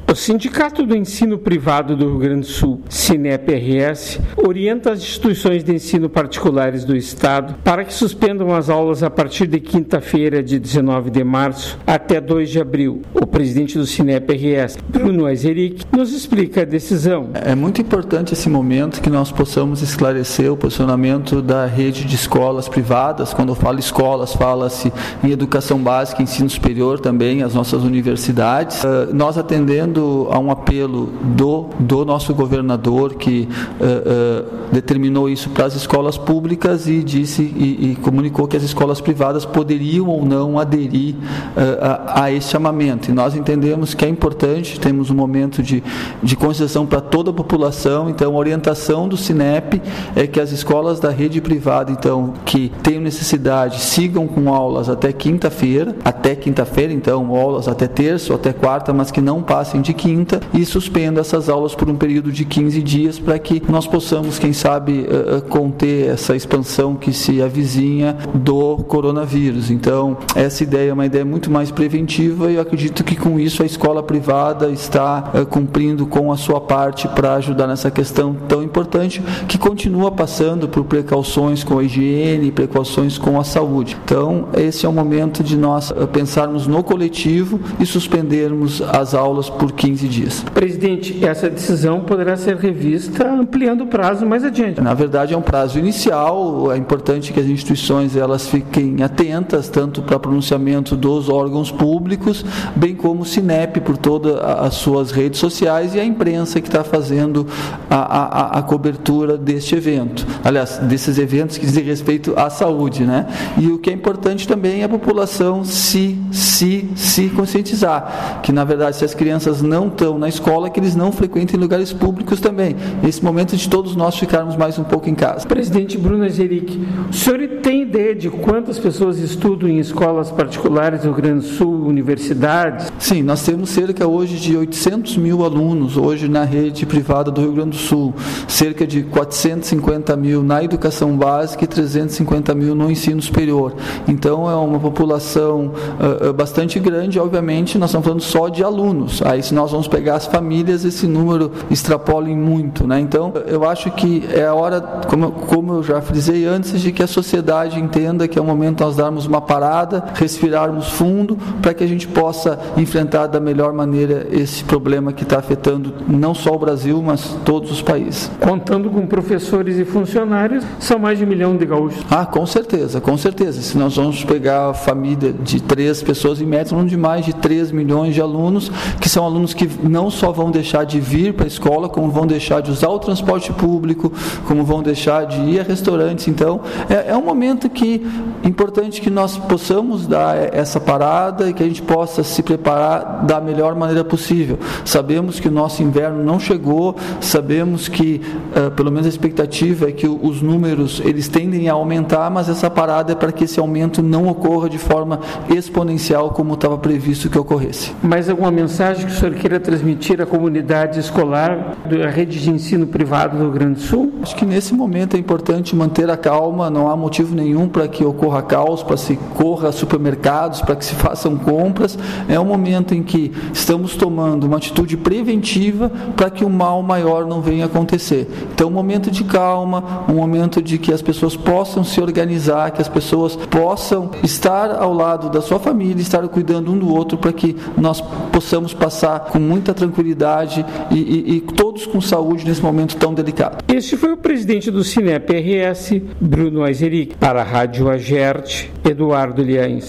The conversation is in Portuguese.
O Sindicato do Ensino Privado do Rio Grande do Sul, SINEP-RS, orienta as instituições de ensino particulares do Estado para que suspendam as aulas a partir de quinta-feira, de 19 de março, até 2 de abril. O presidente do SINEP-RS, Bruno Aizeric, nos explica a decisão. É muito importante esse momento que nós possamos esclarecer o posicionamento da rede de escolas privadas. Quando eu falo escolas, fala-se em educação básica, ensino superior também, as nossas universidades. Nós atendendo a um apelo do nosso governador, que determinou isso para as escolas públicas e disse e comunicou que as escolas privadas poderiam ou não aderir a esse chamamento. E nós entendemos que é importante, temos um momento de conscientização para toda a população. Então, a orientação do SINEP é que as escolas da rede privada, então, que tenham necessidade, sigam com aulas até quinta-feira, então, aulas até terça ou até quarta, mas que não passem de quinta, e suspenda essas aulas por um período de 15 dias para que nós possamos, quem sabe, conter essa expansão que se avizinha do coronavírus. Então, essa ideia é uma ideia muito mais preventiva e eu acredito que com isso a escola privada está cumprindo com a sua parte para ajudar nessa questão tão importante, que continua passando por precauções com a higiene, precauções com a saúde. Então, esse é o momento de nós pensarmos no coletivo e suspendermos as aulas por 15 dias. Presidente, essa decisão poderá ser revista ampliando o prazo mais adiante. Na verdade, é um prazo inicial. É importante que as instituições elas fiquem atentas tanto para pronunciamento dos órgãos públicos, bem como o SINEP por todas as suas redes sociais e a imprensa que está fazendo a cobertura deste evento. Aliás, desses eventos que dizem respeito à saúde, né? E o que é importante também é a população se conscientizar, que na verdade se as crianças não estão na escola, que eles não frequentem lugares públicos também. Esse momento de todos nós ficarmos mais um pouco em casa. Presidente Bruno Aizeric, o senhor tem ideia de quantas pessoas estudam em escolas particulares do Rio Grande do Sul, universidades? Sim, nós temos cerca hoje de 800 mil alunos hoje na rede privada do Rio Grande do Sul, cerca de 450 mil na educação básica e 350 mil no ensino superior. Então é uma população bastante grande. Obviamente nós estamos falando só de alunos, aí se nós vamos pegar as famílias, esse número extrapola em muito, né? Então eu acho que é a hora, como eu já frisei antes, de que a sociedade entenda que é o momento de nós darmos uma parada, respirarmos fundo, para que a gente possa enfrentar da melhor maneira esse problema que está afetando não só o Brasil, mas todos os países. Contando com professores e funcionários, são mais de 1 milhão de gaúchos. Com certeza, com certeza. Se nós vamos pegar a família de 3 pessoas em média, vamos de mais de 3 milhões de alunos, que são alunos que não só vão deixar de vir para a escola, como vão deixar de usar o transporte público, como vão deixar de ir a restaurantes. Então, é um momento importante que nós possamos dar essa parada e que a gente possa se preparar da melhor maneira possível. Sabemos que o nosso inverno não chegou, sabemos que, pelo menos a expectativa é que os números eles tendem a aumentar, mas essa parada é para que esse aumento não ocorra de forma exponencial como estava previsto que ocorresse. Mais alguma mensagem que o senhor queira transmitir à comunidade escolar da rede de ensino privado do Rio Grande do Sul? Acho que nesse momento é importante manter a calma, não há motivo nenhum para que ocorra caos, para se corra a supermercados, para que se façam compras. É um momento em que estamos tomando uma atitude preventiva para que o mal maior não venha acontecer. Então, um momento de calma, um momento de que as pessoas possam se organizar, que as pessoas possam estar ao lado da sua família, estar cuidando um do outro, para que nós possamos passar com muita tranquilidade e todos com saúde nesse momento tão delicado. Este foi o presidente do SINEP-RS, Bruno Aizeric. Para a Rádio Agerte, Eduardo Liães.